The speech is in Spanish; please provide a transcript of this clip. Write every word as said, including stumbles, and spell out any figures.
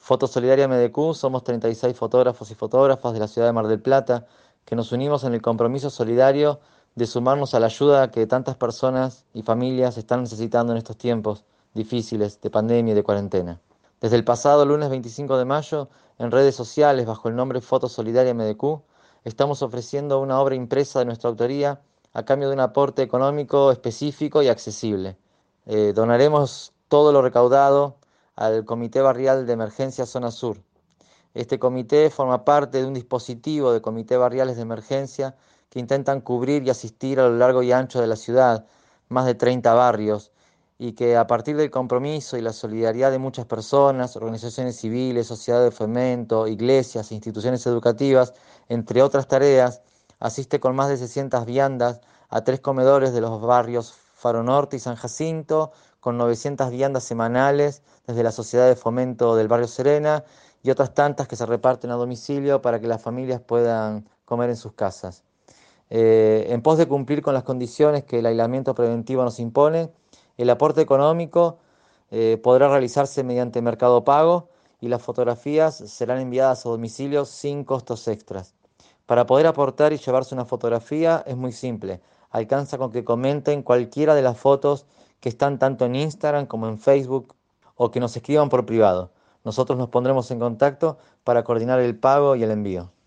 Foto Solidaria M D Q somos treinta y seis fotógrafos y fotógrafas de la ciudad de Mar del Plata que nos unimos en el compromiso solidario de sumarnos a la ayuda que tantas personas y familias están necesitando en estos tiempos difíciles de pandemia y de cuarentena. Desde el pasado lunes veinticinco de mayo, en redes sociales bajo el nombre Foto Solidaria M D Q, estamos ofreciendo una obra impresa de nuestra autoría a cambio de un aporte económico específico y accesible. Eh, donaremos todo lo recaudado al Comité Barrial de Emergencia Zona Sur. Este comité forma parte de un dispositivo de comité barriales de emergencia que intentan cubrir y asistir a lo largo y ancho de la ciudad, más de treinta barrios, y que a partir del compromiso y la solidaridad de muchas personas, organizaciones civiles, sociedades de fomento, iglesias e instituciones educativas, entre otras tareas, asiste con más de seiscientas viandas a tres comedores de los barrios Faro Norte y San Jacinto, con novecientas viandas semanales desde la Sociedad de Fomento del Barrio Serena y otras tantas que se reparten a domicilio para que las familias puedan comer en sus casas. Eh, en pos de cumplir con las condiciones que el aislamiento preventivo nos impone, el aporte económico eh, podrá realizarse mediante Mercado Pago y las fotografías serán enviadas a domicilio sin costos extras. Para poder aportar y llevarse una fotografía es muy simple. Alcanza con que comenten cualquiera de las fotos que están tanto en Instagram como en Facebook o que nos escriban por privado. Nosotros nos pondremos en contacto para coordinar el pago y el envío.